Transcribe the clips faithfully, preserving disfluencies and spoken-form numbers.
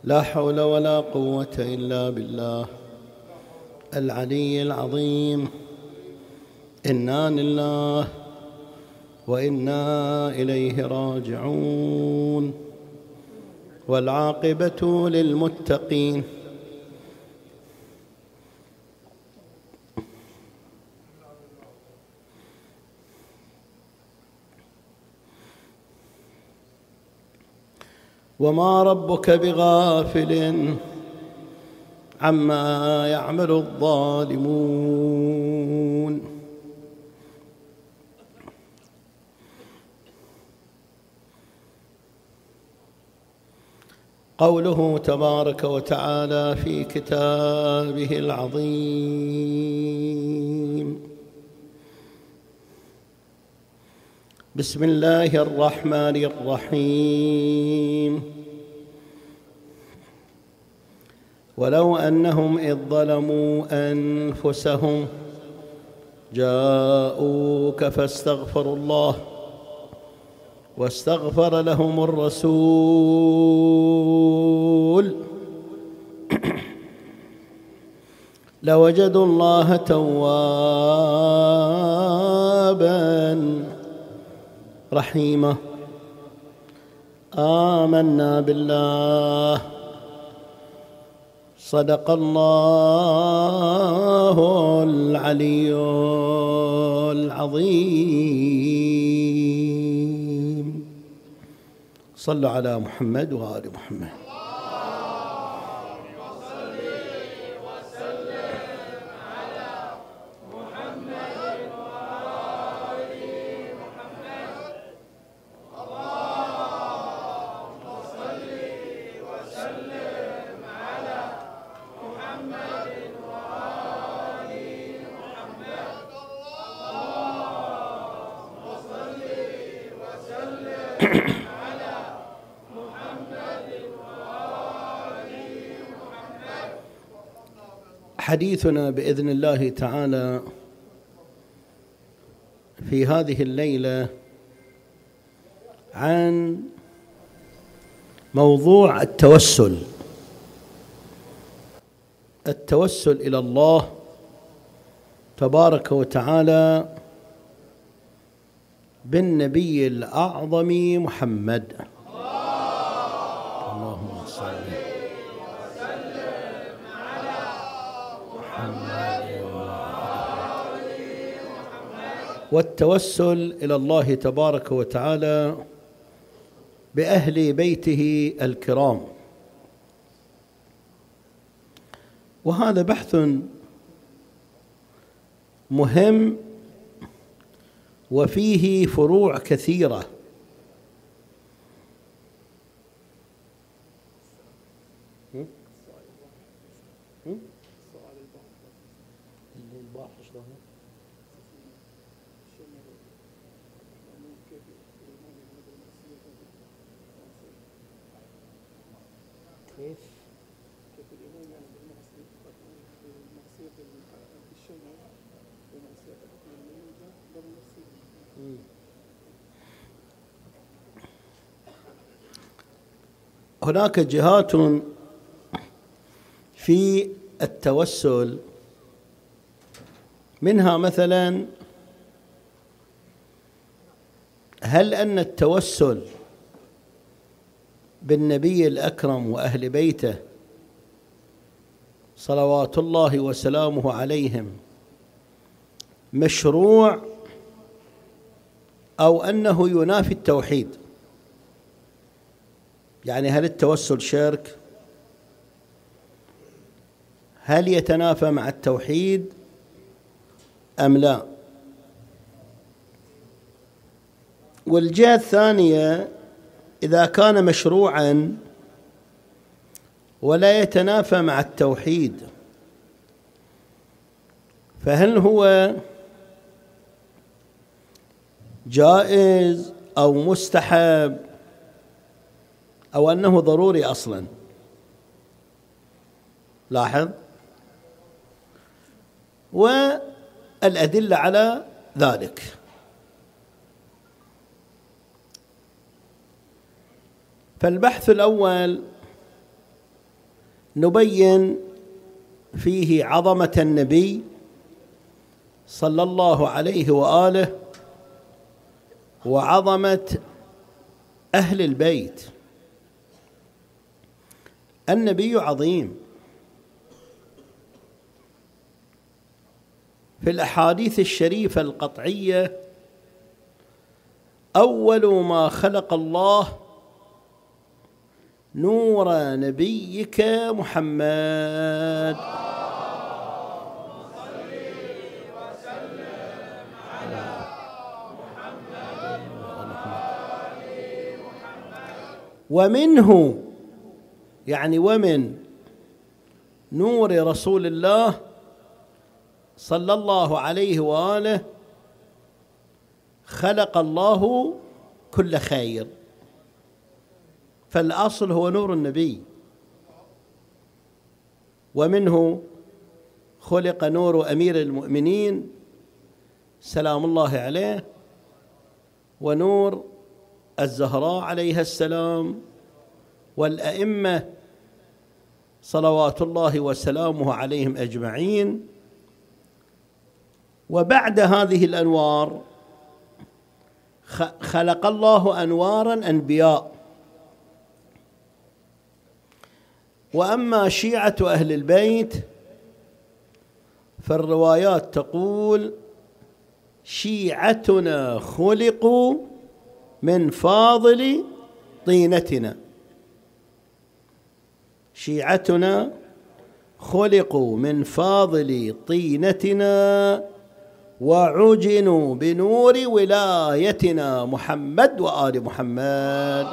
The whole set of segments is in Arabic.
لا حول ولا قوة إلا بالله العلي العظيم. إنا لله وإنا إليه راجعون، والعاقبة للمتقين. وما ربك بغافل عما يعمل الظالمون. قوله تبارك وتعالى في كتابه العظيم: بسم الله الرحمن الرحيم. ولو أنهم إذ ظلموا أنفسهم جاءوك فاستغفروا الله واستغفر لهم الرسول لوجدوا الله توابا رحيما. آمنا بالله. صدق الله العلي العظيم. صلوا على محمد وآل محمد. حديثنا بإذن الله تعالى في هذه الليلة عن موضوع التوسل التوسل إلى الله تبارك وتعالى بالنبي الأعظم محمد. اللهم صل وسلم على محمد. والتوسل إلى الله تبارك وتعالى بأهل بيته الكرام، وهذا بحث مهم وفيه فروع كثيرة. كيف؟ كيف الإمام يعني بالمعصية بالمعصية بالشمع ومعصية الميتة بالمعصية. هناك جهات في التوسل، منها مثلا هل أن التوسل بالنبي الأكرم وأهل بيته صلوات الله وسلامه عليهم مشروع أو أنه ينافي التوحيد؟ يعني هل التوسل شرك؟ هل يتنافى مع التوحيد أم لا؟ والجهة الثانية، إذا كان مشروعا ولا يتنافى مع التوحيد فهل هو جائز أو مستحب أو أنه ضروري أصلا؟ لاحظ، والأدلة على ذلك. فالبحث الأول نبين فيه عظمة النبي صلى الله عليه وآله وعظمة أهل البيت. النبي عظيم. في الأحاديث الشريفة القطعية: أول ما خلق الله نور نبيك محمد. ومنه يعني ومن نور رسول الله صلى الله عليه وآله خلق الله كل خير، فالأصل هو نور النبي. ومنه خلق نور أمير المؤمنين سلام الله عليه، ونور الزهراء عليها السلام، والأئمة صلوات الله وسلامه عليهم أجمعين. وبعد هذه الأنوار خلق الله أنوارا أنبياء. وأما شيعة أهل البيت فالروايات تقول: شيعتنا خلقوا من فاضل طينتنا. شيعتنا خلقوا من فاضل طينتنا وعجنوا بنور ولايتنا محمد وآل محمد.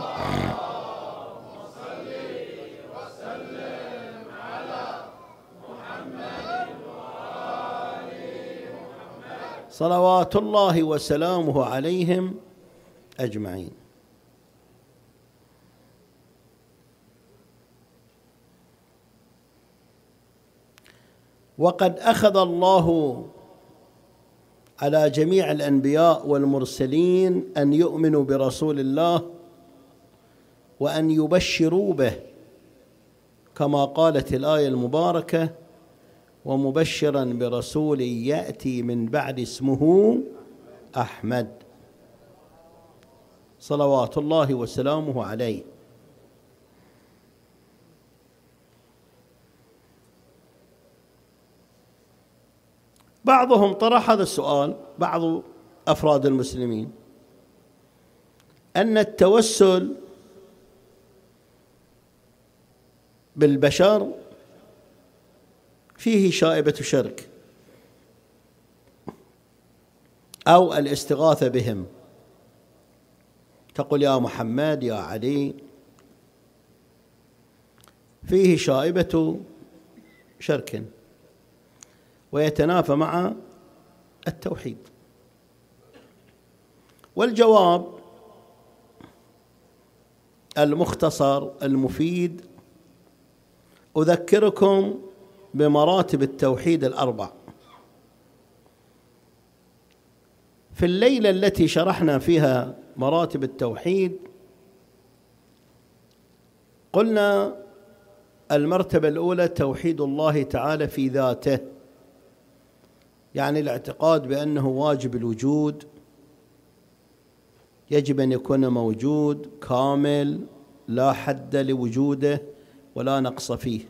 صلوات الله وسلامه عليهم أجمعين. وقد أخذ الله على جميع الأنبياء والمرسلين أن يؤمنوا برسول الله وأن يبشروا به، كما قالت الآية المباركة: ومبشرا برسول يأتي من بعد اسمه أحمد. صلوات الله وسلامه عليه. بعضهم طرح هذا السؤال، بعض أفراد المسلمين، أن التوسل بالبشر فيه شائبة شرك، أو الاستغاثة بهم، تقول يا محمد يا علي، فيه شائبة شرك ويتنافى مع التوحيد. والجواب المختصر المفيد: أذكركم بمراتب التوحيد الأربع. في الليلة التي شرحنا فيها مراتب التوحيد قلنا المرتبة الأولى توحيد الله تعالى في ذاته، يعني الاعتقاد بأنه واجب الوجود، يجب أن يكون موجود كامل لا حد لوجوده ولا نقص فيه.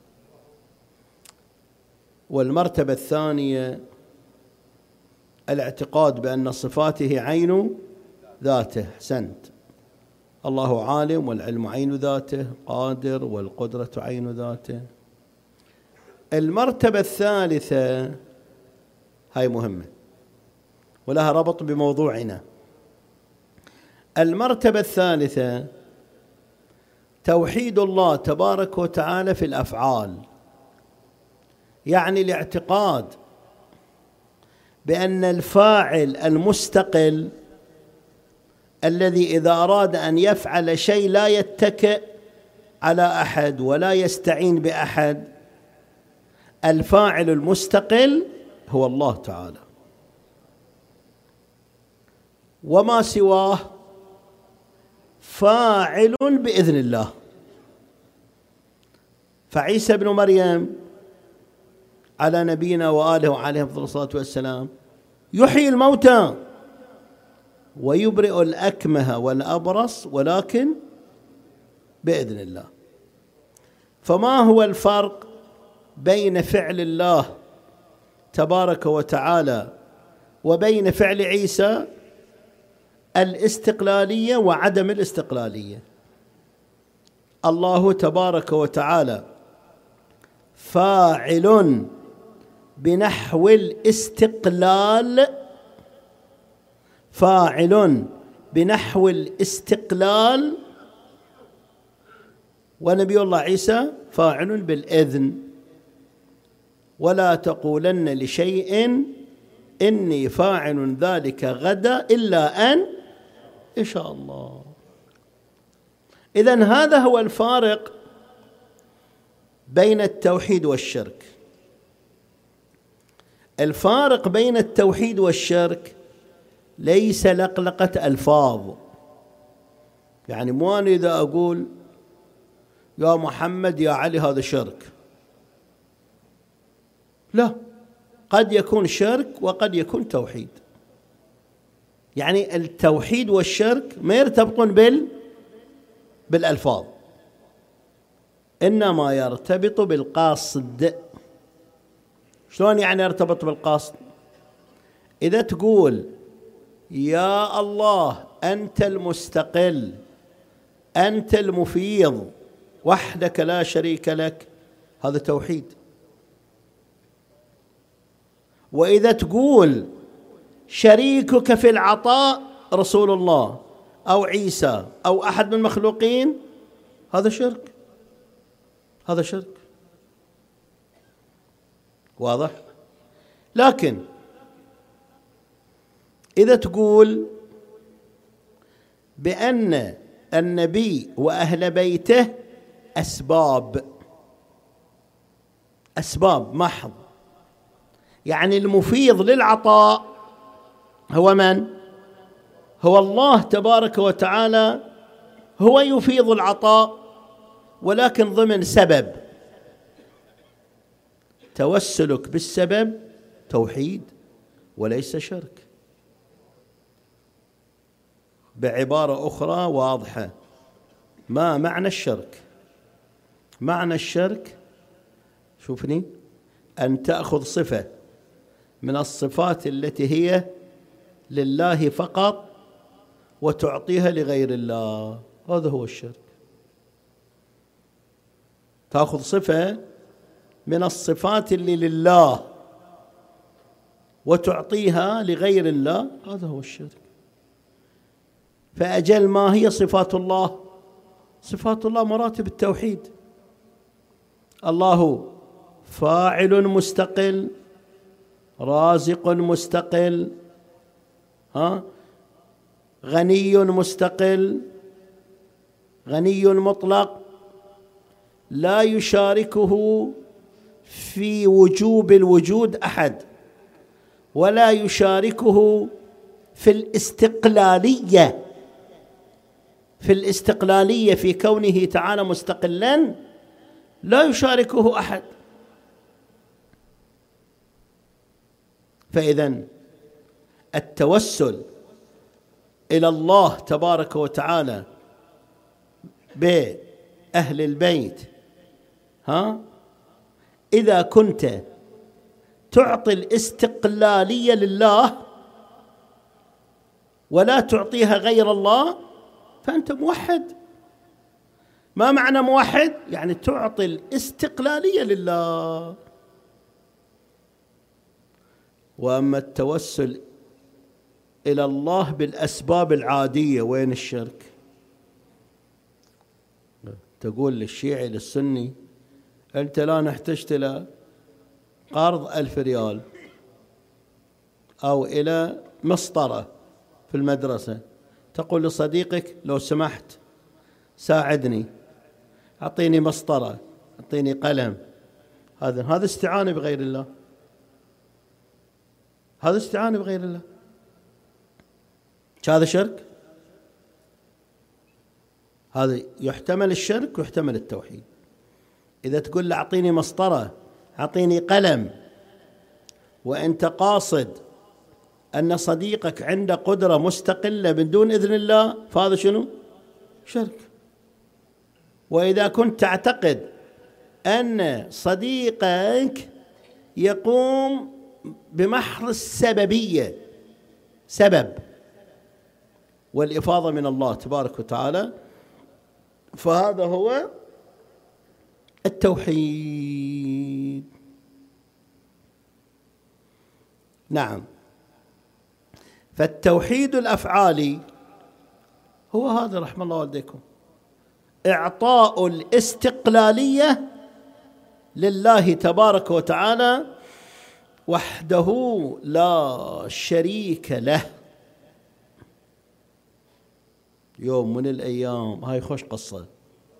والمرتبة الثانية الاعتقاد بأن صفاته عين ذاته، أحسنت، الله عالم والعلم عين ذاته، قادر والقدرة عين ذاته. المرتبة الثالثة هاي مهمة ولها ربط بموضوعنا. المرتبة الثالثة توحيد الله تبارك وتعالى في الأفعال، يعني الاعتقاد بأن الفاعل المستقل الذي إذا أراد أن يفعل شيء لا يتكئ على أحد ولا يستعين بأحد، الفاعل المستقل هو الله تعالى، وما سواه فاعل بإذن الله. فعيسى بن مريم على نبينا وآله وعليه أفضل الصلاة والسلام يحيي الموتى ويبرئ الأكمه والأبرص، ولكن بإذن الله. فما هو الفرق بين فعل الله تبارك وتعالى وبين فعل عيسى؟ الاستقلالية وعدم الاستقلالية. الله تبارك وتعالى فاعل بنحو الاستقلال، فاعل بنحو الاستقلال، ونبي الله عيسى فاعل بالإذن. ولا تقولن لشيء إني فاعل ذلك غدا إلا أن إن شاء الله. إذن هذا هو الفارق بين التوحيد والشرك. الفارق بين التوحيد والشرك ليس لقلقة ألفاظ. يعني مو أنا إذا أقول يا محمد يا علي هذا شرك، لا، قد يكون شرك وقد يكون توحيد. يعني التوحيد والشرك ما يرتبطون بال بالألفاظ، إنما يرتبط بالقاصد. شلون يعني يرتبط بالقاصد؟ إذا تقول يا الله أنت المستقل، أنت المفيض وحدك لا شريك لك، هذا توحيد. وإذا تقول شريكك في العطاء رسول الله أو عيسى أو أحد من المخلوقين، هذا شرك، هذا شرك. واضح؟ لكن إذا تقول بأن النبي وأهل بيته أسباب، أسباب محض، يعني المفيض للعطاء هو من؟ هو الله تبارك وتعالى، هو يفيض العطاء ولكن ضمن سبب. توسلك بالسبب توحيد وليس شرك. بعبارة أخرى واضحة، ما معنى الشرك؟ معنى الشرك، شوفني، أن تأخذ صفة من الصفات التي هي لله فقط وتعطيها لغير الله، هذا هو الشرك. تأخذ صفة من الصفات اللي لله وتعطيها لغير الله، هذا هو الشرك. فأجل ما هي صفات الله؟ صفات الله مراتب التوحيد. الله فاعل مستقل، رازق مستقل، ها، غني مستقل، غني مطلق، لا يشاركه في وجوب الوجود أحد، ولا يشاركه في الاستقلالية، في الاستقلالية في كونه تعالى مستقلا لا يشاركه أحد. فإذن التوسل إلى الله تبارك وتعالى بأهل البيت، ها، إذا كنت تعطي الاستقلالية لله ولا تعطيها غير الله فأنت موحد. ما معنى موحد؟ يعني تعطي الاستقلالية لله. وأما التوسل إلى الله بالأسباب العادية، وين الشرك؟ تقول للشيعي للسني أنت لا نحتجت إلى قرض ألف ريال أو إلى مسطرة في المدرسة، تقول لصديقك لو سمحت ساعدني، أعطيني مسطرة، أعطيني قلم، هذا هذا استعانة بغير الله، هذا استعانة بغير الله، هذا شرك. هذا يحتمل الشرك ويحتمل التوحيد. إذا تقول له أعطيني مسطرة، أعطيني قلم، وأنت قاصد أن صديقك عنده قدرة مستقلة من دون إذن الله، فهذا شنو؟ شرك. وإذا كنت تعتقد أن صديقك يقوم بمحض السببية، سبب، والإفاضة من الله تبارك وتعالى، فهذا هو التوحيد. نعم. فالتوحيد الأفعالي هو هذا، رحم الله والديكم، إعطاء الاستقلالية لله تبارك وتعالى وحده لا شريك له. يوم من الأيام، هاي خوش قصة،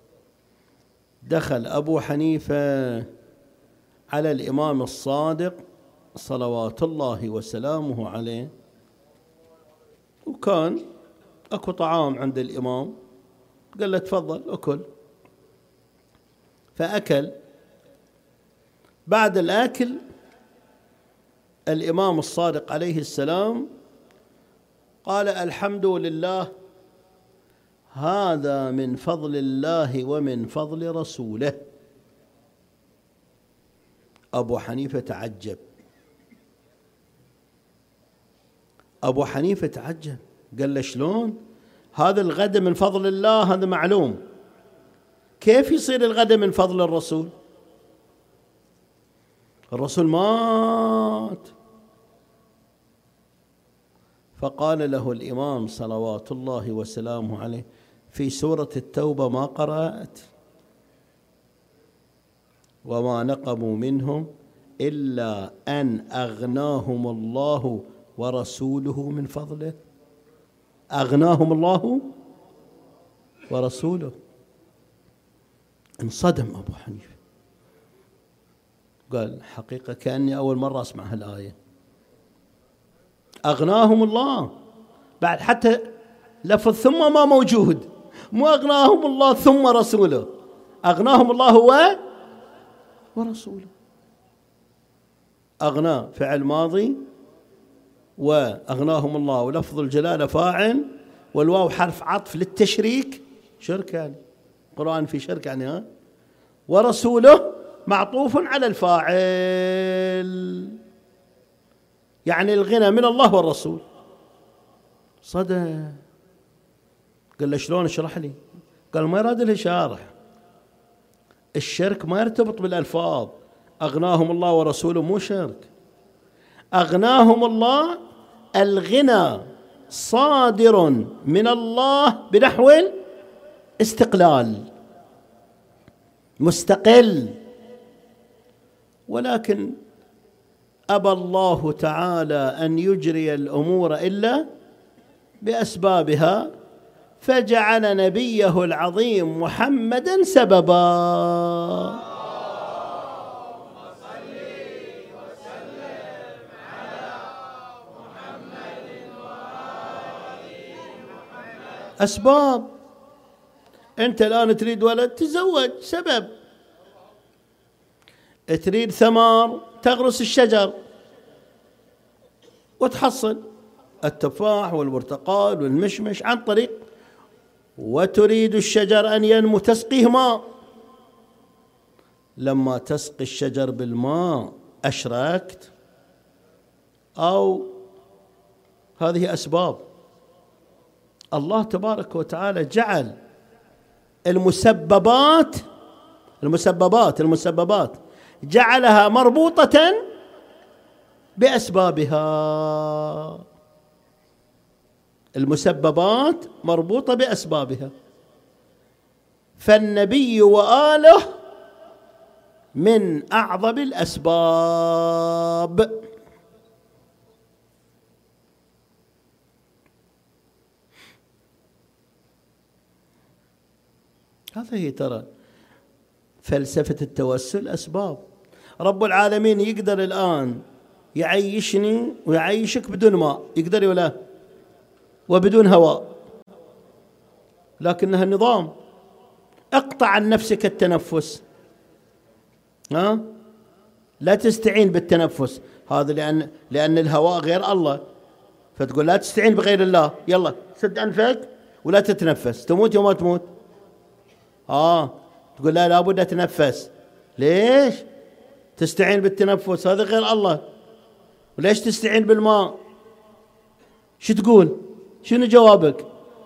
دخل أبو حنيفة على الإمام الصادق صلوات الله وسلامه عليه، وكان أكو طعام عند الإمام، قال له تفضل أكل. فأكل. بعد الأكل الإمام الصادق عليه السلام قال: الحمد لله، هذا من فضل الله ومن فضل رسوله. أبو حنيفة تعجب، أبو حنيفة تعجب، قال له شلون؟ هذا الغد من فضل الله، هذا معلوم، كيف يصير الغد من فضل الرسول؟ الرسول مات. فقال له الإمام صلوات الله وسلامه عليه: في سورة التوبة ما قرأت؟ وما نقموا منهم إلا أن أغناهم الله ورسوله من فضله. أغناهم الله ورسوله. انصدم أبو حنيفة، قال: حقيقة كأني أول مرة أسمع هالآية. أغناهم الله، بعد حتى لفظ ثم ما موجود، مو أغناهم الله ثم رسوله، أغناهم الله هو ورسوله. أغنى فعل ماضي، وأغناهم الله ولفظ الجلالة فاعل، والواو حرف عطف للتشريك. شرك يعني، القرآن في شرك يعني. ها ورسوله معطوف على الفاعل، يعني الغنى من الله والرسول. صدى، قال له شلون اشرح لي؟ قال ما يراد له شارح. الشرك ما يرتبط بالألفاظ. أغناهم الله ورسوله مو شرك. أغناهم الله الغنى صادر من الله بنحو الاستقلال، مستقل. ولكن أبى الله تعالى أن يجري الأمور إلا بأسبابها، فجعل نبيه العظيم محمدا سببا. أسباب. أنت الآن تريد ولد، تزوج، سبب. تريد ثمار، تغرس الشجر وتحصل التفاح والبرتقال والمشمش عن طريق. وتريد الشجر أن ينمو، تسقيه ماء. لما تسقي الشجر بالماء أشركت، أو هذه أسباب. الله تبارك وتعالى جعل المسببات المسببات المسببات جعلها مربوطة بأسبابها. المسببات مربوطة بأسبابها. فالنبي وآله من أعظم الأسباب. هذا هي ترى فلسفة التوسل، أسباب. رب العالمين يقدر الآن يعيشني ويعيشك بدون ماء، يقدر ولا؟ وبدون هواء، لكنها النظام. اقطع عن نفسك التنفس، ها لا تستعين بالتنفس، هذا لأن لأن الهواء غير الله، فتقول لا تستعين بغير الله، يلا سد أنفك ولا تتنفس، تموت يوم ما تموت. آه تقول لا لابد أتنفس، ليش تستعين بالتنفس؟ هذا غير الله. وليش تستعين بالماء؟ شو تقول؟ شنو جوابك؟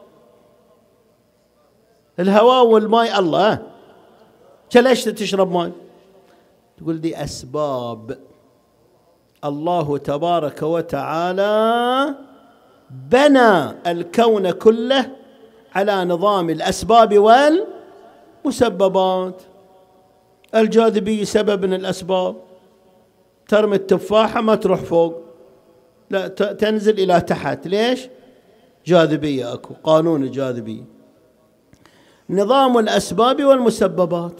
الهواء والماء الله، ليش تشرب ماء؟ تقول دي أسباب. الله تبارك وتعالى بنى الكون كله على نظام الأسباب والمسببات. الجاذبية سبب من الأسباب، ترمي التفاحة ما تروح فوق، لا تنزل إلى تحت، ليش؟ جاذبية، أكو قانون الجاذبية. نظام الأسباب والمسببات.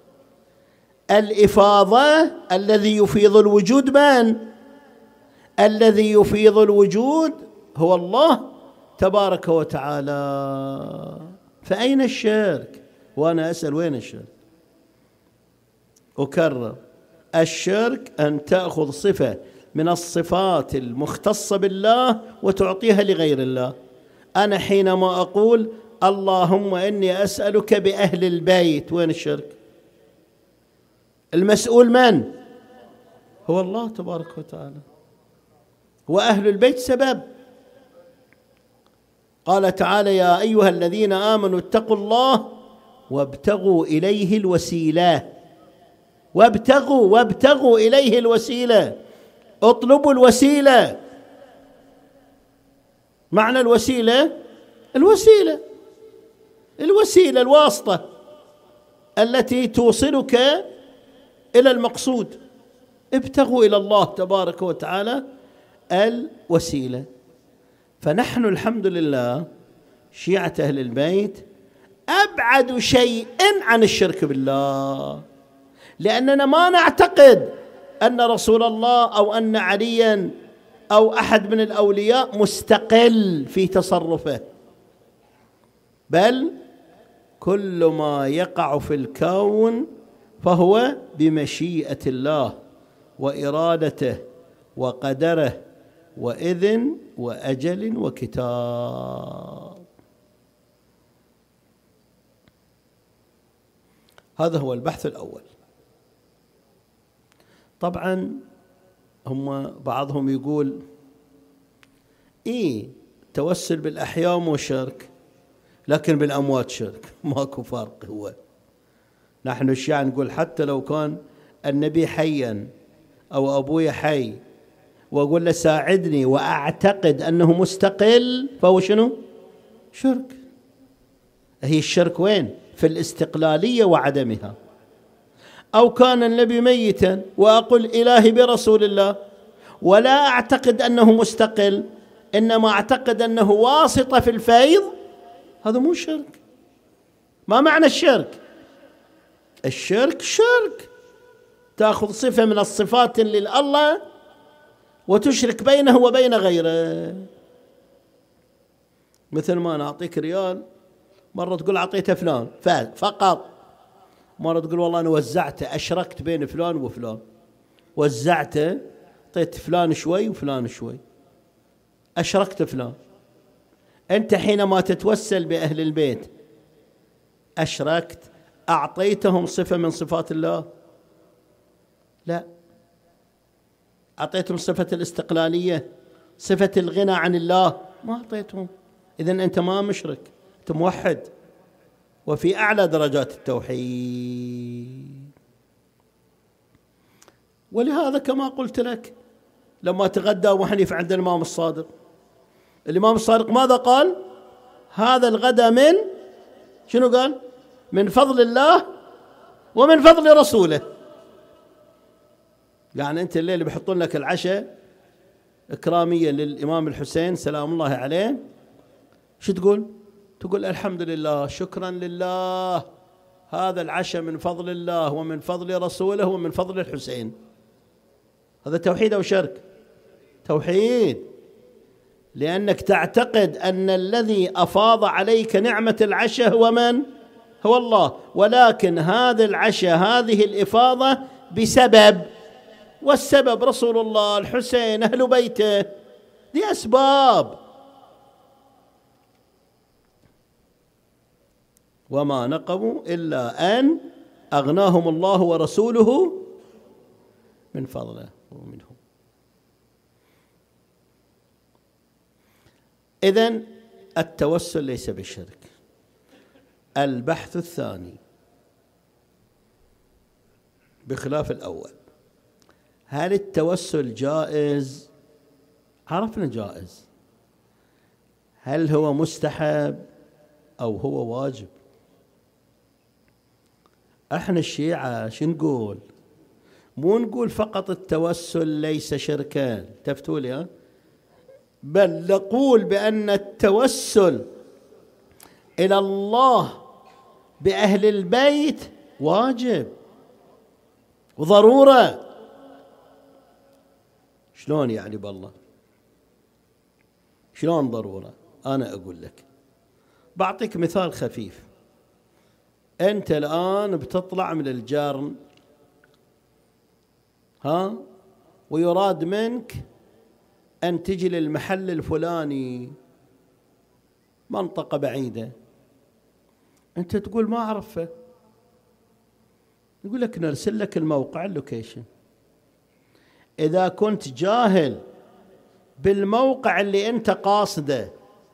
الإفاضة الذي يفيض الوجود من؟ الذي يفيض الوجود هو الله تبارك وتعالى. فأين الشرك؟ وأنا أسأل وين الشرك؟ أكرر، الشرك أن تأخذ صفة من الصفات المختصة بالله وتعطيها لغير الله. أنا حينما أقول اللهم إني أسألك بأهل البيت، وين الشرك؟ المسؤول من؟ هو الله تبارك وتعالى، وأهل البيت سبب. قال تعالى يا أيها الذين آمنوا اتقوا الله وابتغوا إليه الوسيلة، وابتغوا وابتغوا إليه الوسيلة، اطلبوا الوسيلة. معنى الوسيلة الوسيلة الوسيلة الواسطة التي توصلك إلى المقصود. ابتغوا إلى الله تبارك وتعالى الوسيلة. فنحن الحمد لله شيعة أهل البيت أبعد شيء عن الشرك بالله، لأننا ما نعتقد أن رسول الله أو أن عليا أو أحد من الأولياء مستقل في تصرفه، بل كل ما يقع في الكون فهو بمشيئة الله وإرادته وقدره وإذن وأجل وكتاب. هذا هو البحث الأول. طبعا هم بعضهم يقول إيه توسل بالأحياء مو شرك، لكن بالأموات شرك، ماكو فرق. هو نحن الشيعة نقول حتى لو كان النبي حيا أو أبوي حي وأقول له ساعدني وأعتقد أنه مستقل، فهو شنو؟ شرك. هي الشرك وين؟ في الاستقلالية وعدمها. أو كان النبي ميتا وأقول إلهي برسول الله ولا أعتقد أنه مستقل، إنما أعتقد أنه واسطة في الفيض، هذا مو شرك. ما معنى الشرك؟ الشرك شرك تأخذ صفة من الصفات لله وتشرك بينه وبين غيره. مثل ما أنا أعطيك ريال، مرة تقول أعطيته فلان فقط، مرة تقول والله أنا وزعته، أشركت بين فلان وفلان، وزعته أعطيت فلان شوي وفلان شوي، أشركت فلان. أنت حينما تتوسل بأهل البيت أشركت، أعطيتهم صفة من صفات الله؟ لا، أعطيتهم صفة الاستقلالية، صفة الغنى عن الله، ما أعطيتهم. إذن أنت ما مشرك، أنت موحد وفي أعلى درجات التوحيد. ولهذا كما قلت لك لما تغدى أبو حنيفة عند الإمام الصادق، الإمام الصادق ماذا قال؟ هذا الغداء من شنو قال؟ من فضل الله ومن فضل رسوله. يعني أنت الليل بيحطون لك العشاء إكرامية للإمام الحسين سلام الله عليه، شو تقول؟ تقول الحمد لله، شكرا لله، هذا العشاء من فضل الله ومن فضل رسوله ومن فضل الحسين. هذا توحيد أو شرك؟ توحيد، لأنك تعتقد أن الذي أفاض عليك نعمة العشاء هو من؟ هو الله، ولكن هذا العشاء، هذه الإفاضة بسبب، والسبب رسول الله، الحسين، أهل بيته، دي أسباب. وما نقموا إلا أن أغناهم الله ورسوله من فضله ومنهم. إذن التوسل ليس بالشرك. البحث الثاني بخلاف الأول، هل التوسل جائز؟ عرفنا جائز. هل هو مستحب أو هو واجب؟ احنا الشيعة شو نقول؟ مو نقول فقط التوسل ليس شركا، تفتوا لي ها؟ بل نقول بأن التوسل إلى الله بأهل البيت واجب وضرورة. شلون يعني بالله؟ شلون ضرورة؟ أنا أقول لك، بعطيك مثال خفيف. أنت الآن بتطلع من الجرن، ها، ويراد منك أن تجي للمحل الفلاني، منطقة بعيدة، أنت تقول ما أعرفه، يقول لك نرسل لك الموقع، اللوكيشن. إذا كنت جاهل بالموقع اللي أنت قاصده،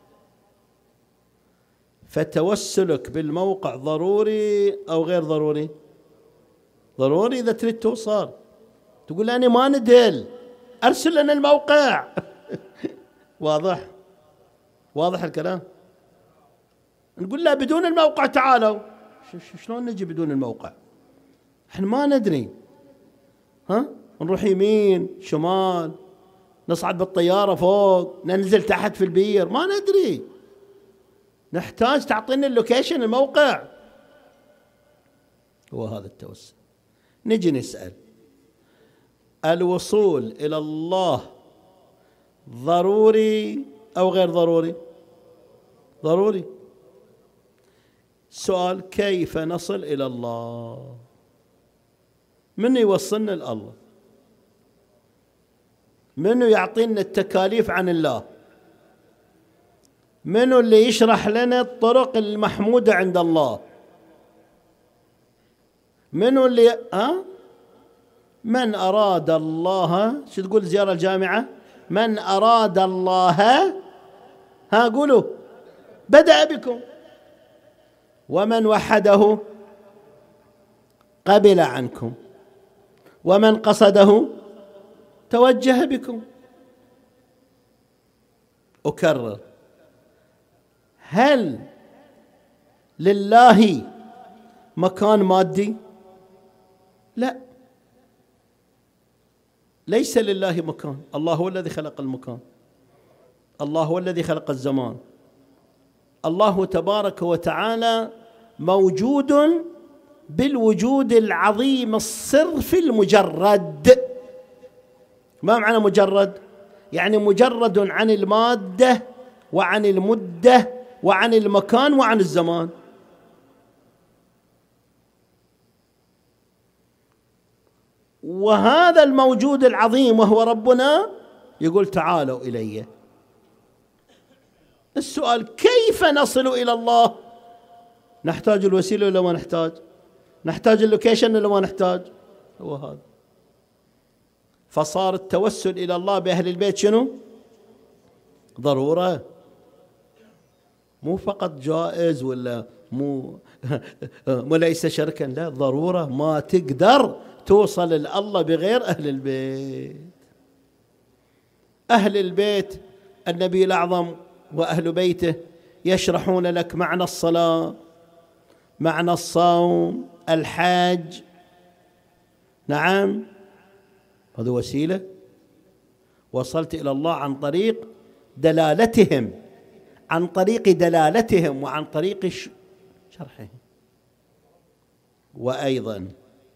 فتوسلك بالموقع ضروري أو غير ضروري؟ ضروري. إذا تريد توصل تقول أنا ما ندل، أرسل لنا الموقع. واضح؟ واضح الكلام؟ نقول لا بدون الموقع تعالوا. شلون نجي بدون الموقع؟ احنا ما ندري، ها، نروح يمين شمال، نصعد بالطيارة فوق، ننزل تحت في البير، ما ندري. نحتاج تعطينا اللوكيشن، الموقع. هو هذا التوسل. نجي نسأل، الوصول إلى الله ضروري أو غير ضروري؟ ضروري. سؤال، كيف نصل إلى الله؟ من يوصلنا لله؟ منو يعطينا التكاليف عن الله؟ منو اللي يشرح لنا الطرق المحمودة عند الله؟ منو اللي ها؟ من أراد الله، شو تقول زيارة الجامعة؟ من أراد الله، ها قولوا، بدأ بكم، ومن وحده قبل عنكم، ومن قصده توجه بكم. أكرر، هل لله مكان مادي؟ لا، ليس لله مكان. الله هو الذي خلق المكان، الله هو الذي خلق الزمان. الله تبارك وتعالى موجود بالوجود العظيم الصرف المجرد. ما معنى مجرد؟ يعني مجرد عن المادة وعن المدة وعن المكان وعن الزمان. وهذا الموجود العظيم وهو ربنا يقول تعالوا إلي. السؤال، كيف نصل إلى الله؟ نحتاج الوسيلة ولا ما نحتاج؟ نحتاج اللوكيشن ولا ما نحتاج؟ هو هذا. فصار التوسل إلى الله بأهل البيت شنو؟ ضرورة، مو فقط جائز ولا مو وليس شركا، لا، ضرورة. ما تقدر توصل لله بغير أهل البيت. أهل البيت النبي الأعظم وأهل بيته يشرحون لك معنى الصلاة، معنى الصوم، الحج. نعم، هذا وسيلة. وصلت إلى الله عن طريق دلالتهم، عن طريق دلالتهم وعن طريق شرحهم. وأيضا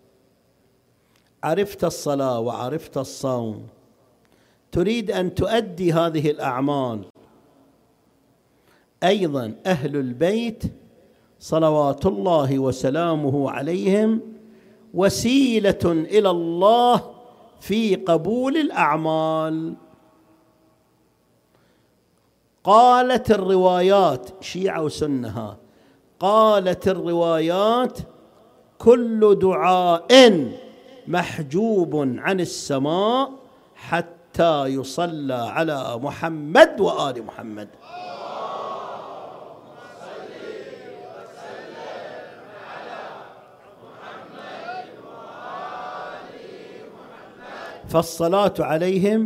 عرفت الصلاة وعرفت الصوم، تريد أن تؤدي هذه الأعمال. أيضا أهل البيت صلوات الله وسلامه عليهم وسيلة إلى الله في قبول الأعمال. قالت الروايات، شيعة وسنة، قالت الروايات: كل دعاء محجوب عن السماء حتى يصلى على محمد وآل محمد. فالصلاة عليهم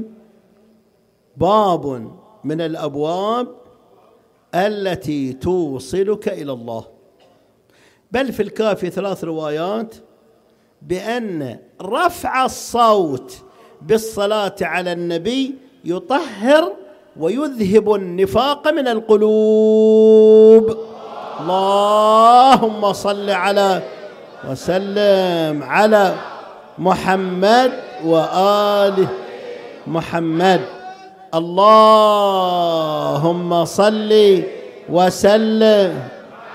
باب من الأبواب التي توصلك إلى الله. بل في الكافي ثلاث روايات بأن رفع الصوت بالصلاة على النبي يطهر ويذهب النفاق من القلوب. اللهم صل على وسلم على محمد وآل محمد. اللهم صل وسلم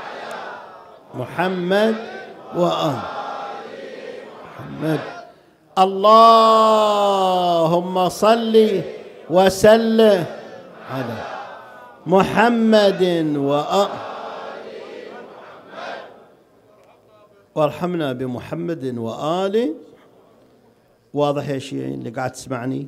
محمد وآل محمد. اللهم صل وسلم على محمد وآل وارحمنا بمحمد وآل. واضح يا شيعي اللي قاعد تسمعني؟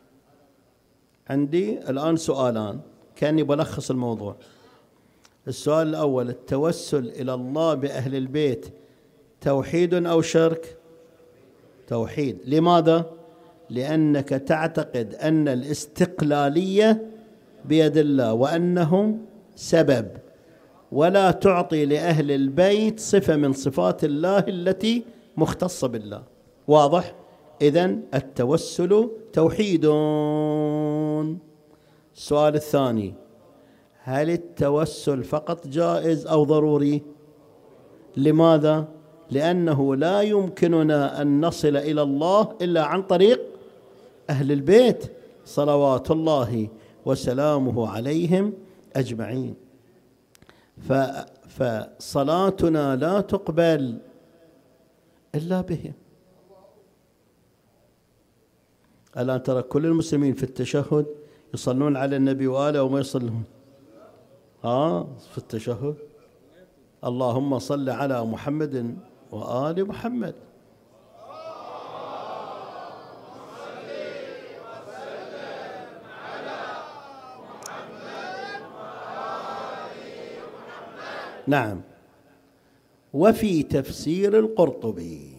عندي الآن سؤالان كأني بلخص الموضوع. السؤال الأول: التوسل إلى الله بأهل البيت توحيد أو شرك؟ توحيد. لماذا؟ لأنك تعتقد أن الاستقلالية بيد الله وأنهم سبب، ولا تعطي لأهل البيت صفة من صفات الله التي مختصة بالله. واضح؟ إذن التوسل توحيد. السؤال الثاني: هل التوسل فقط جائز أو ضروري؟ لماذا؟ لأنه لا يمكننا أن نصل إلى الله إلا عن طريق أهل البيت صلوات الله وسلامه عليهم أجمعين. فصلاتنا لا تقبل إلا بهم. الآن ترى كل المسلمين في التشهد يصلون على النبي وآله وما يصلون ها في التشهد: اللهم صل على محمد وآل محمد. نعم. وفي تفسير القرطبي،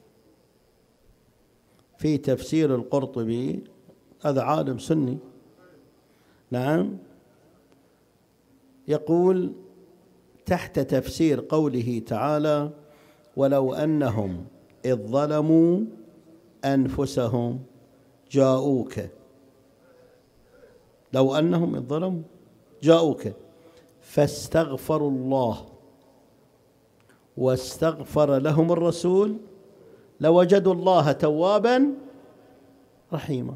في تفسير القرطبي، هذا عالم سني، نعم، يقول تحت تفسير قوله تعالى: ولو أنهم إذ ظلموا أنفسهم جاءوك. لو أنهم إذ ظلموا جاءوك فاستغفروا الله واستغفر لهم الرسول لوجدوا الله توابا رحيما.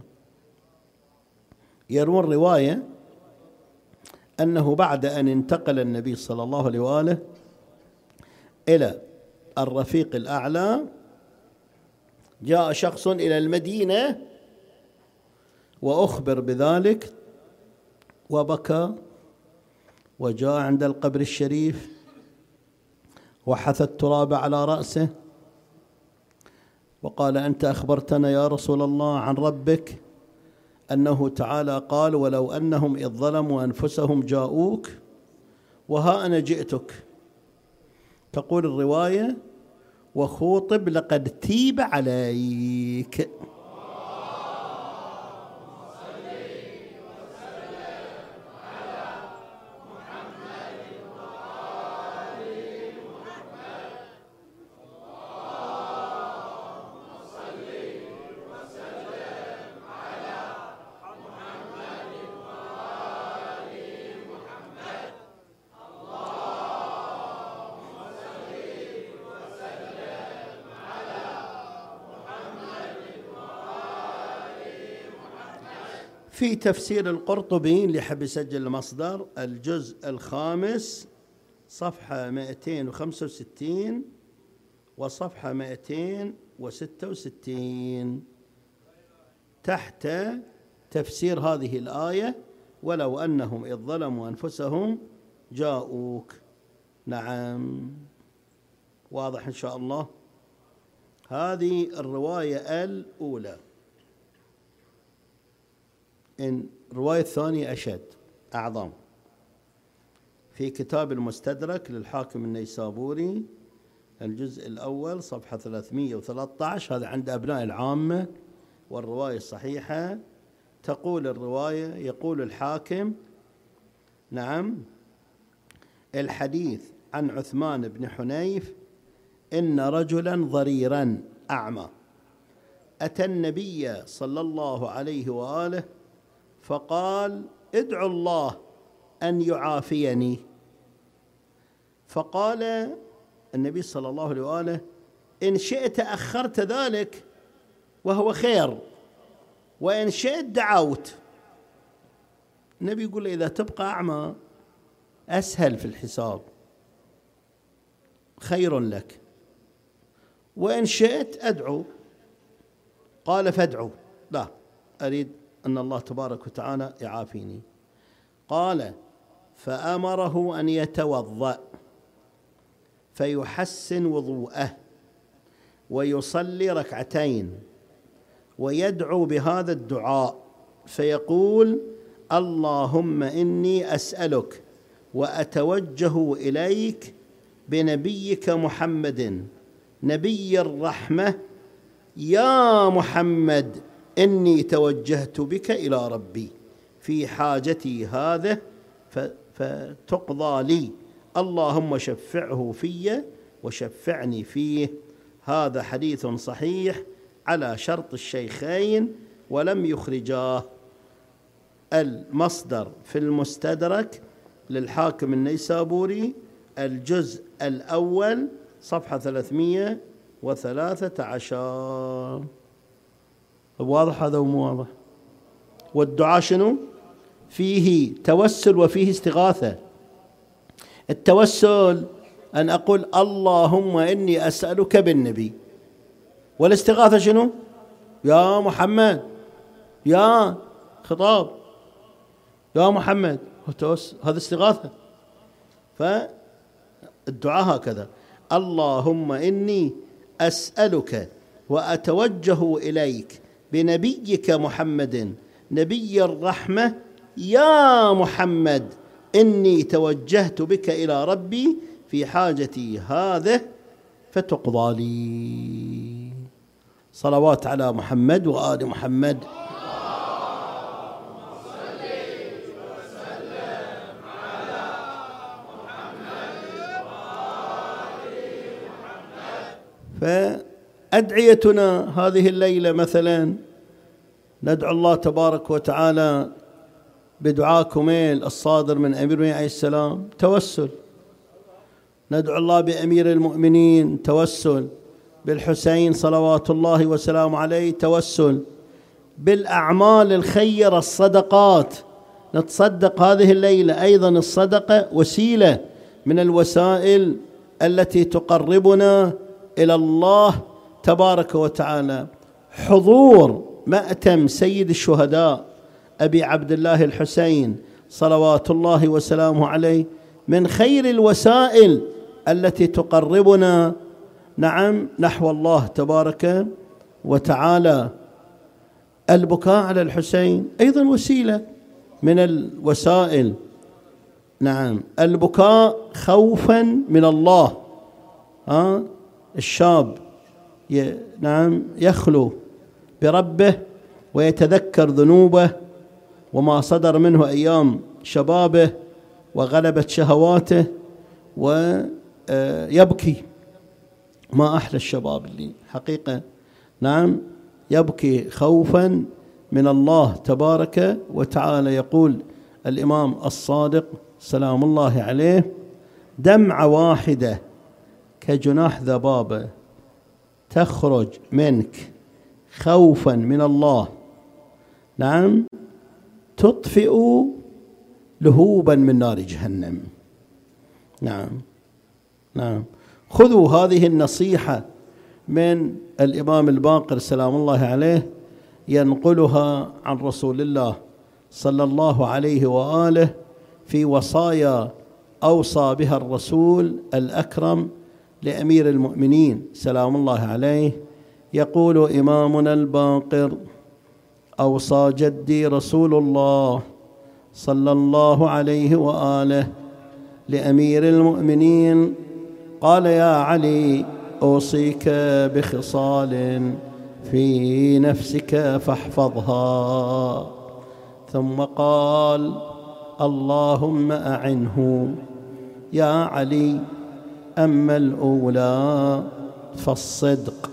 يروون رواية أنه بعد أن انتقل النبي صلى الله عليه وآله إلى الرفيق الأعلى جاء شخص إلى المدينة وأخبر بذلك وبكى، وجاء عند القبر الشريف وحث التراب على رأسه وقال: أنت أخبرتنا يا رسول الله عن ربك أنه تعالى قال: ولو أنهم إذ ظلموا أنفسهم جاءوك، وها أنا جئتك. تقول الرواية: وخوطب لقد تيب عليك. في تفسير القرطبي اللي حب يسجل المصدر، الجزء الخامس صفحة مئتين وخمسة وستين وصفحة مئتين وستة وستين تحت تفسير هذه الآية: ولو أنهم إذ ظلموا أنفسهم جاءوك. نعم، واضح إن شاء الله. هذه الرواية الأولى. إن الرواية الثانية أشد أعظم، في كتاب المستدرك للحاكم النيسابوري الجزء الأول صفحة ثلاثمئة وثلاثة عشر، هذا عند أبناء العامة. والرواية الصحيحة تقول الرواية، يقول الحاكم: نعم، الحديث عن عثمان بن حنيف: إن رجلا ضريرا أعمى أتى النبي صلى الله عليه وآله فقال: ادعوا الله أن يعافيني. فقال النبي صلى الله عليه وآله: إن شئت أخرت ذلك وهو خير، وإن شئت دعوت. النبي يقول: إذا تبقى أعمى أسهل في الحساب، خير لك، وإن شئت أدعو. قال: فادعو. لا، أريد أن الله تبارك وتعالى يعافيني. قال: فأمره أن يتوضأ فيحسن وضوءه ويصلي ركعتين ويدعو بهذا الدعاء، فيقول: اللهم إني أسألك وأتوجه إليك بنبيك محمد نبي الرحمة، يا محمد إني توجهت بك إلى ربي في حاجتي هذه فتقضى لي، اللهم شفعه في وشفعني فيه. هذا حديث صحيح على شرط الشيخين ولم يخرجاه. المصدر في المستدرك للحاكم النيسابوري الجزء الأول صفحة ثلاثمئة وثلاثة عشر. واضح هذا ومو واضح؟ والدعاء شنو؟ فيه توسل وفيه استغاثة. التوسل أن أقول اللهم إني أسألك بالنبي، والاستغاثة شنو؟ يا محمد، يا خطاب يا محمد، هذا استغاثة. فالدعاء هكذا: اللهم إني أسألك وأتوجه إليك بنبيك محمد نبي الرحمة، يا محمد إني توجهت بك إلى ربي في حاجتي هذه فتقضى لي. صلوات على محمد وآل محمد. فأدعيتنا هذه الليلة مثلا ندعو الله تبارك وتعالى بدعاء كميل الصادر من أمير المؤمنين عليه السلام، توسل. ندعو الله بأمير المؤمنين، توسل. بالحسين صلوات الله وسلامه عليه، توسل. بالأعمال الخيرة الصدقات، نتصدق هذه الليلة. أيضا الصدقة وسيلة من الوسائل التي تقربنا إلى الله تبارك وتعالى. حضور مأتم سيد الشهداء أبي عبد الله الحسين صلوات الله وسلامه عليه من خير الوسائل التي تقربنا نعم نحو الله تبارك وتعالى. البكاء على الحسين أيضا وسيلة من الوسائل. نعم، البكاء خوفا من الله. ها الشاب ي... نعم يخلو بربه ويتذكر ذنوبه وما صدر منه أيام شبابه وغلبت شهواته ويبكي. ما أحلى الشباب اللي حقيقة نعم يبكي خوفا من الله تبارك وتعالى. يقول الإمام الصادق سلام الله عليه: دمعة واحدة كجناح ذبابة تخرج منك خوفا من الله، نعم، تطفئ لهوبا من نار جهنم. نعم نعم، خذوا هذه النصيحة من الإمام الباقر سلام الله عليه، ينقلها عن رسول الله صلى الله عليه وآله في وصايا أوصى بها الرسول الأكرم لأمير المؤمنين سلام الله عليه. يقول إمامنا الباقر: أوصى جدي رسول الله صلى الله عليه وآله لأمير المؤمنين، قال: يا علي، أوصيك بخصال في نفسك فاحفظها. ثم قال: اللهم أعنه يا علي. أما الأولى فالصدق،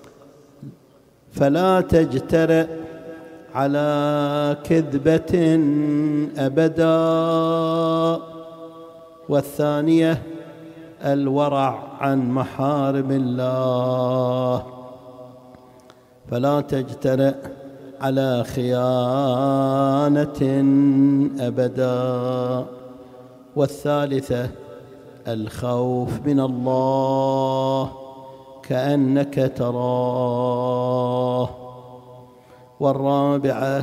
فلا تجترئ على كذبة أبدا. والثانية الورع عن محارم الله، فلا تجترئ على خيانة أبدا. والثالثة الخوف من الله كأنك تراه. والرابعة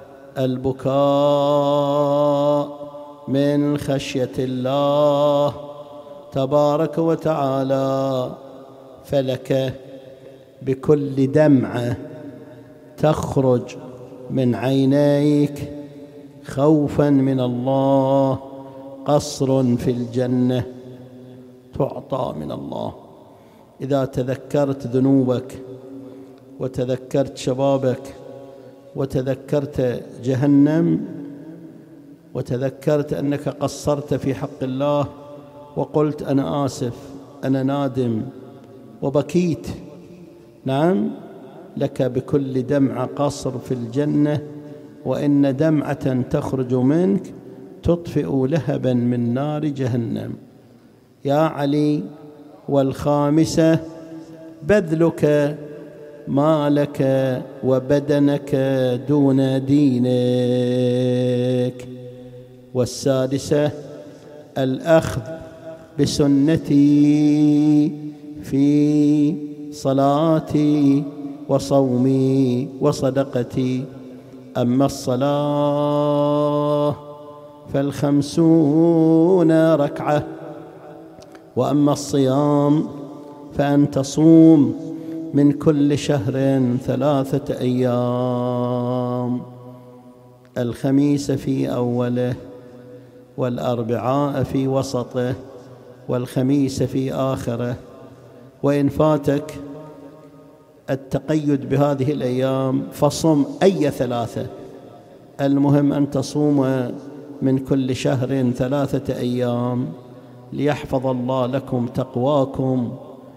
البكاء من خشية الله تبارك وتعالى، فلك بكل دمعة تخرج من عينيك خوفا من الله قصر في الجنة تعطى من الله. إذا تذكرت ذنوبك وتذكرت شبابك وتذكرت جهنم وتذكرت أنك قصرت في حق الله وقلت أنا آسف أنا نادم وبكيت، نعم، لك بكل دمعة قصر في الجنة، وإن دمعة تخرج منك تطفئ لهبا من نار جهنم. يا علي. والخامسة بذلك مالك وبدنك دون دينك. والسادسة الأخذ بسنتي في صلاتي وصومي وصدقتي. أما الصلاة فالخمسون ركعة، وأما الصيام فأن تصوم من كل شهر ثلاثة أيام، الخميس في أوله والأربعاء في وسطه والخميس في آخره. وإن فاتك التقيد بهذه الأيام فصم أي ثلاثة، المهم أن تصوم من كل شهر ثلاثة أيام ليحفظ الله لكم تقواكم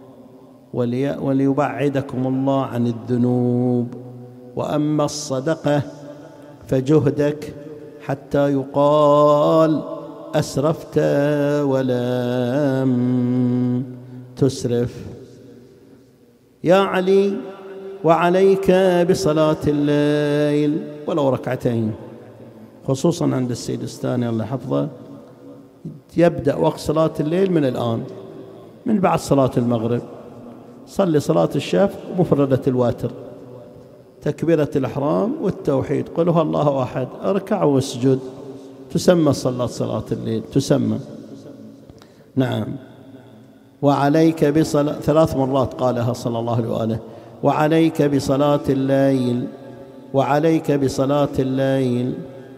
ولي وليبعدكم الله عن الذنوب. وأما الصدقة فجهدك حتى يقال أسرفت ولم تسرف. يا علي. وعليك بصلاة الليل ولو ركعتين، خصوصا عند السيد الستاني الله حفظه، يبدأ وقت صلاة الليل من الآن، من بعد صلاة المغرب صلي صلاة الشفع ومفردة الواتر، تكبيرة الإحرام والتوحيد، قل هو الله أحد، اركع واسجد، تسمى صلاة صلاة الليل، تسمى. نعم. وعليك بصلاة، ثلاث مرات قالها صلى الله عليه وآله، وعليك بصلاة الليل، وعليك بصلاة الليل،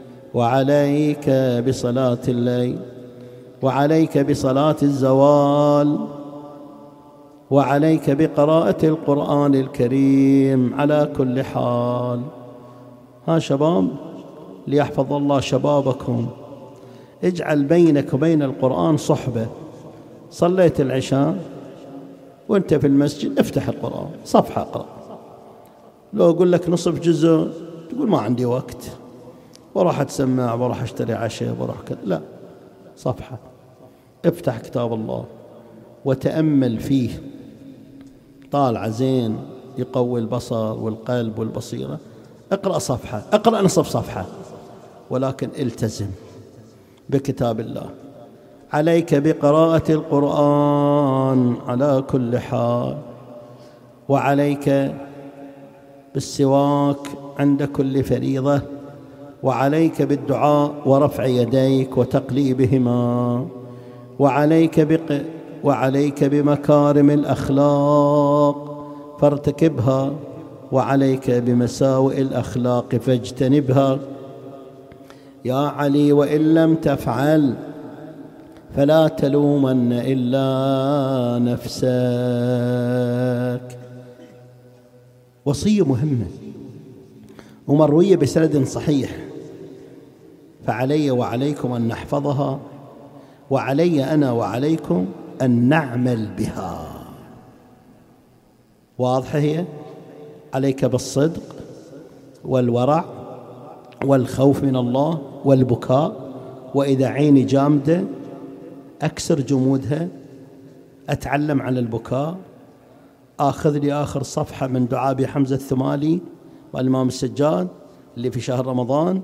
وعليك بصلاة الليل، وعليك بصلاة الزوال، وعليك بقراءة القرآن الكريم على كل حال. ها شباب، ليحفظ الله شبابكم، اجعل بينك وبين القرآن صحبة. صليت العشاء وانت في المسجد افتح القرآن صفحة اقرأ، لو أقول لك نصف جزء تقول ما عندي وقت وراح أتسمع وراح أشتري عشاء وراح كذا، لا، صفحة، افتح كتاب الله وتأمل فيه، طالع زين يقوي البصر والقلب والبصيرة، اقرأ صفحة، اقرأ نصف صفحة، ولكن التزم بكتاب الله. عليك بقراءة القرآن على كل حال، وعليك بالسواك عند كل فريضة، وعليك بالدعاء ورفع يديك وتقليبهما، وعليك بق وعليك بمكارم الأخلاق فارتكبها، وعليك بمساوئ الأخلاق فاجتنبها. يا علي وإن لم تفعل فلا تلومن إلا نفسك. وصية مهمة ومروية بسند صحيح، فعلي وعليكم أن نحفظها، وعلي أنا وعليكم أن نعمل بها. واضحة هي؟ عليك بالصدق والورع والخوف من الله والبكاء، وإذا عيني جامدة أكسر جمودها، أتعلم على البكاء، آخذ لي آخر صفحة من دعاء أبي حمزة الثمالي والإمام السجاد اللي في شهر رمضان،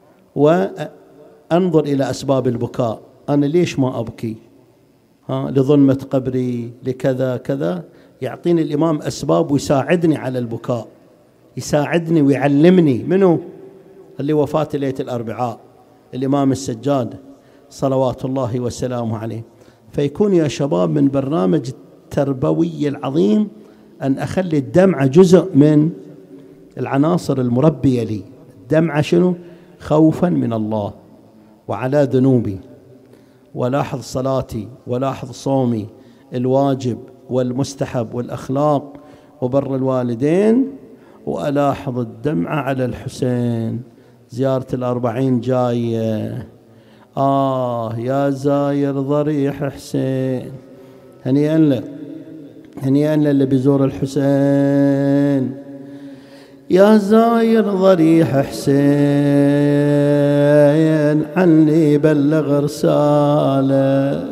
وأنظر إلى أسباب البكاء. أنا ليش ما أبكي؟ ها لظلمة قبري، لكذا كذا. يعطيني الإمام أسباب ويساعدني على البكاء، يساعدني ويعلمني. منه؟ اللي وفاة ليلة الأربعاء الإمام السجاد صلوات الله وسلامه عليه. فيكون يا شباب من برنامج التربوي العظيم أن أخلي الدمعة جزء من العناصر المربية لي. الدمعة شنو؟ خوفا من الله وعلى ذنوبي، ولاحظ صلاتي ولاحظ صومي الواجب والمستحب والأخلاق وبر الوالدين، وألاحظ الدمعة على الحسين. زيارة الأربعين جاية، آه يا زاير ضريح حسين، هنيئا له هنيئا له اللي بيزور الحسين. يا زاير ضريح حسين عني بلغ رسالة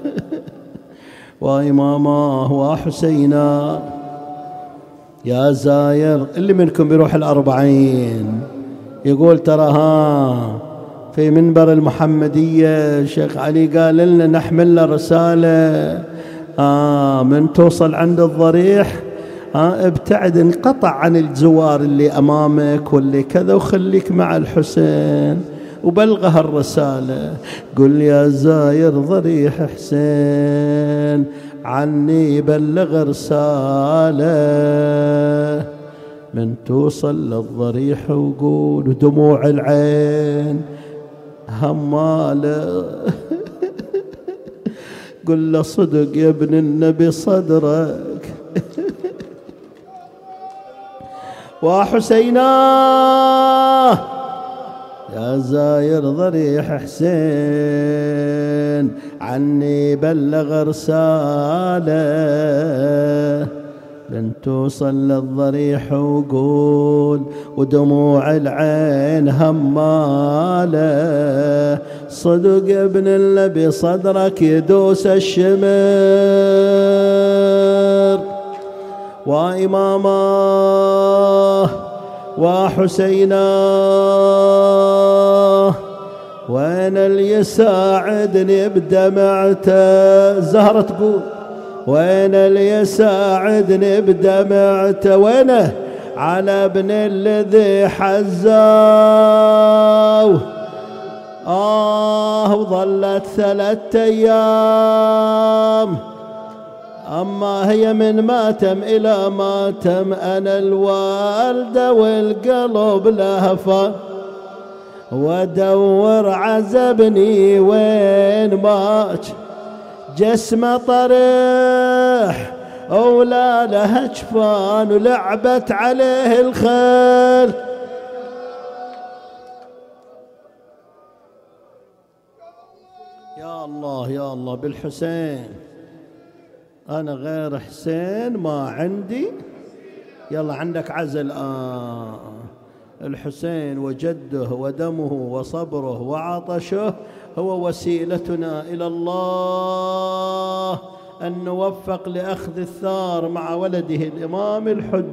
وإماماه وحسينا. يا زاير اللي منكم بيروح الأربعين يقول ترى ها في منبر المحمدية الشيخ علي قال لنا نحمل له رسالة، آه من توصل عند الضريح آه ابتعد، انقطع عن الزوار اللي أمامك واللي كذا، وخليك مع الحسين وبلغها الرسالة. قل يا زاير ضريح حسين عني بلغ رسالة، من توصل للضريح وقول دموع العين همالة قل له صدق يا ابن النبي صدرك وحسينا. يا زاير ضريح حسين عني بلغ رسالة، من توصل للضريح وقول ودموع العين همالة، صدق يا ابن النبي صدرك يدوس الشمر. وإماماه وحسينا وين اللي يساعدني بدمعته؟ زهرة تقول وين اللي يساعدني بدمعته؟ وينه؟ على ابن الذي حزاو. آه وظلت ثلاثة أيام، أما هي من ماتم إلى ماتم، أنا الوالدة والقلب لهفة، ودور عزبني وين مات جسمه طرح، أولا لها جفان ولعبت عليه الخيل. يا الله يا الله بالحسين، أنا غير حسين ما عندي. يلا عندك عزل. آه الحسين وجده ودمه وصبره وعطشه هو وسيلتنا إلى الله، أن نوفق لأخذ الثار مع ولده الإمام الحج.